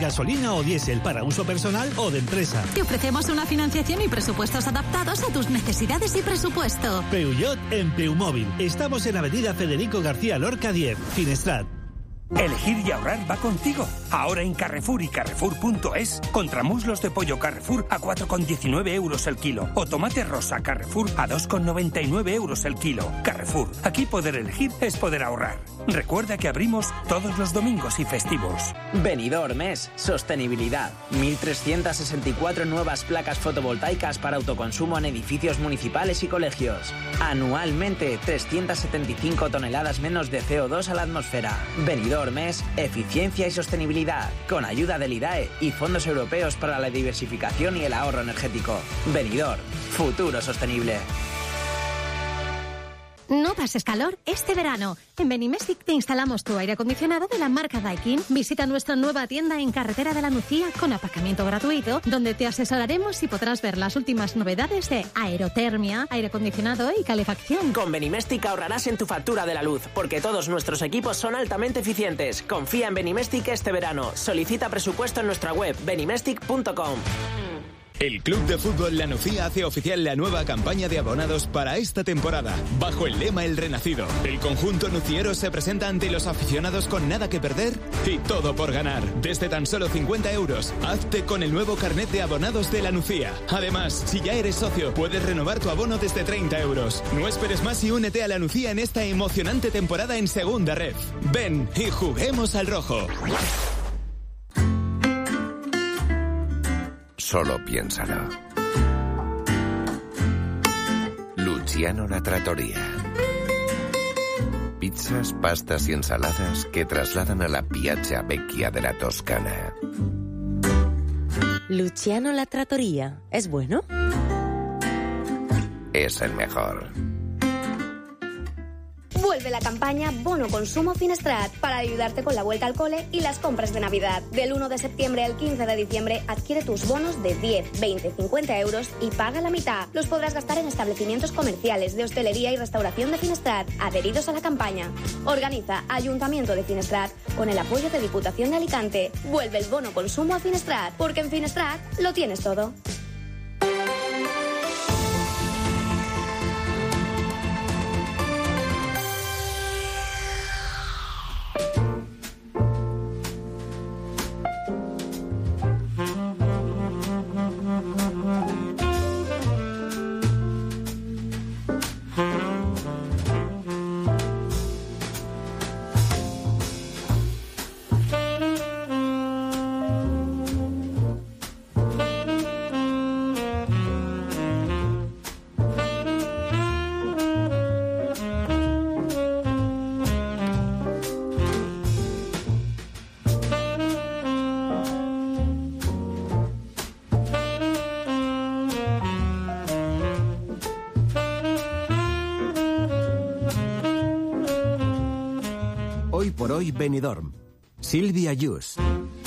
gasolina o diésel para uso personal o de empresa. Te ofrecemos una financiación y presupuestos adaptados a tus necesidades y presupuesto. Peugeot en Peumóvil. Estamos en Avenida Federico García Lorca 10, Finestrat. Elegir y ahorrar va contigo. Ahora en Carrefour y Carrefour.es, contramuslos de pollo Carrefour a 4,19 euros el kilo. O tomate rosa Carrefour a 2,99 euros el kilo. Carrefour, aquí poder elegir es poder ahorrar. Recuerda que abrimos todos los domingos y festivos. Benidorm MES, sostenibilidad. 1.364 nuevas placas fotovoltaicas para autoconsumo en edificios municipales y colegios. Anualmente, 375 toneladas menos de CO2 a la atmósfera. Benidorm MES, eficiencia y sostenibilidad, con ayuda del IDAE y fondos europeos para la diversificación y el ahorro energético. Benidorm, futuro sostenible. No pases calor este verano. En Benimestic te instalamos tu aire acondicionado de la marca Daikin. Visita nuestra nueva tienda en Carretera de la Nucía con aparcamiento gratuito, donde te asesoraremos y podrás ver las últimas novedades de aerotermia, aire acondicionado y calefacción. Con Benimestic ahorrarás en tu factura de la luz, porque todos nuestros equipos son altamente eficientes. Confía en Benimestic este verano. Solicita presupuesto en nuestra web benimestic.com. El Club de Fútbol La Nucía hace oficial la nueva campaña de abonados para esta temporada, bajo el lema El Renacido. El conjunto nuciero se presenta ante los aficionados con nada que perder y todo por ganar. Desde tan solo 50 euros, hazte con el nuevo carnet de abonados de La Nucía. Además, si ya eres socio, puedes renovar tu abono desde 30 euros. No esperes más y únete a La Nucía en esta emocionante temporada en Segunda Red. Ven y juguemos al rojo. Solo piénsalo. Luciano La Trattoria. Pizzas, pastas y ensaladas que trasladan a la Piazza Vecchia de la Toscana. Luciano La Trattoria. ¿Es bueno? Es el mejor. Vuelve la campaña Bono Consumo Finestrat para ayudarte con la vuelta al cole y las compras de Navidad. Del 1 de septiembre al 15 de diciembre adquiere tus bonos de 10, 20, 50 euros y paga la mitad. Los podrás gastar en establecimientos comerciales, de hostelería y restauración de Finestrat, adheridos a la campaña. Organiza Ayuntamiento de Finestrat con el apoyo de Diputación de Alicante. Vuelve el Bono Consumo a Finestrat, porque en Finestrat lo tienes todo. Hoy por hoy Benidorm. Silvia Yus.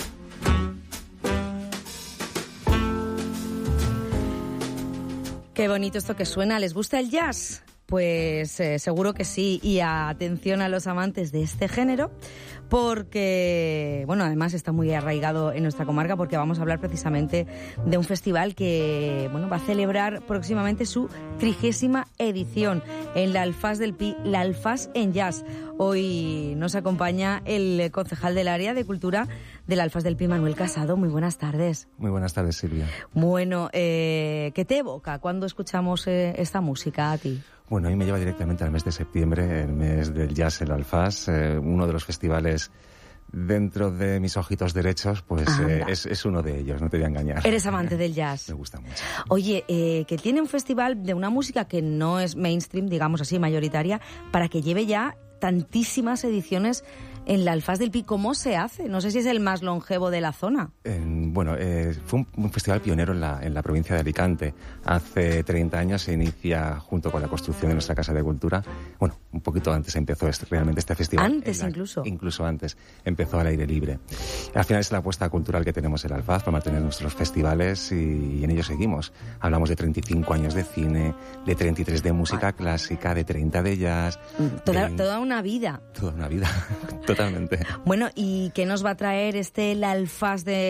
Qué bonito esto que suena. ¿Les gusta el jazz? Pues seguro que sí. Y atención a los amantes de este género, porque, bueno, además está muy arraigado en nuestra comarca, porque vamos a hablar precisamente de un festival que, bueno, va a celebrar próximamente su 30ª edición en la Alfaz del Pi, la Alfaz en Jazz. Hoy nos acompaña el concejal del área de cultura de la Alfaz del Pi, Manuel Casado. Muy buenas tardes. Muy buenas tardes, Silvia. Bueno, ¿qué te evoca cuando escuchamos esta música a ti? Bueno, a mí me lleva directamente al mes de septiembre, el mes del jazz en la Alfaz, uno de los festivales dentro de mis ojitos derechos, pues es uno de ellos, no te voy a engañar. Eres amante del jazz. Me gusta mucho. Oye, que tiene un festival de una música que no es mainstream, digamos así, mayoritaria, para que lleve ya tantísimas ediciones en la Alfaz del Pi. ¿Cómo se hace? No sé si es el más longevo de la zona. Bueno, fue un festival pionero en la provincia de Alicante. Hace 30 años se inicia junto con la construcción de nuestra Casa de Cultura. Bueno, un poquito antes empezó realmente este festival. ¿Antes incluso? Incluso antes. Empezó al aire libre. Al final es la apuesta cultural que tenemos en la Alfaz para mantener nuestros festivales y en ello seguimos. Hablamos de 35 años de cine, de 33 de música clásica, de 30 de jazz. Toda una vida. Toda una vida, totalmente. Bueno, ¿y qué nos va a traer la Alfaz de